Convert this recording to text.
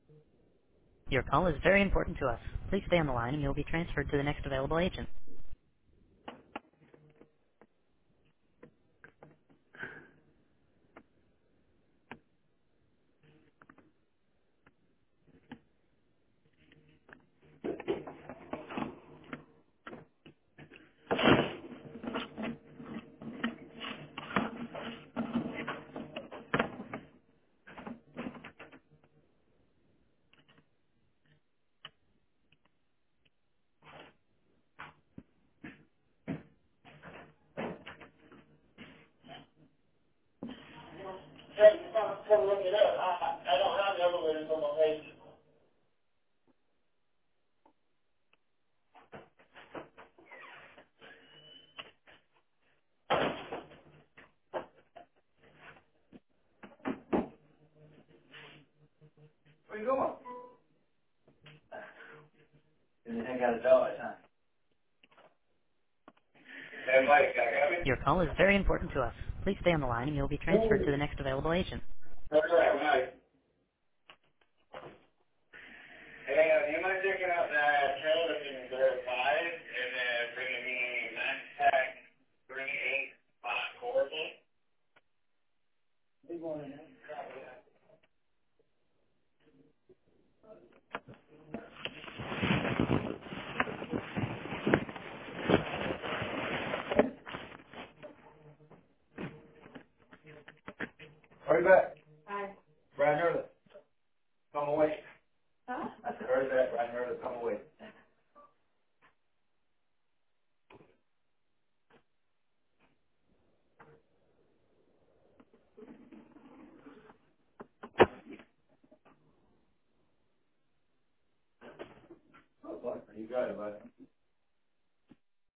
Your call is very important to us. Please stay on the line and you'll be transferred to the next available agent. Come look it up. I don't have the elevators on my page. Where you going? You ain't got a dog, huh? Hey, Mike, I got me? Your call is very important to us. Please stay on the line and you'll be transferred to the next available agent. That's right, Mike. Hey, do you mind checking out that trailer in 05 and then bringing me Max Tech 3854, please? Hurry back. Hi. Brian Hurley, come away. Huh? I said, hurry back, Brian Hurley, come away. Oh, boy, you got it, buddy.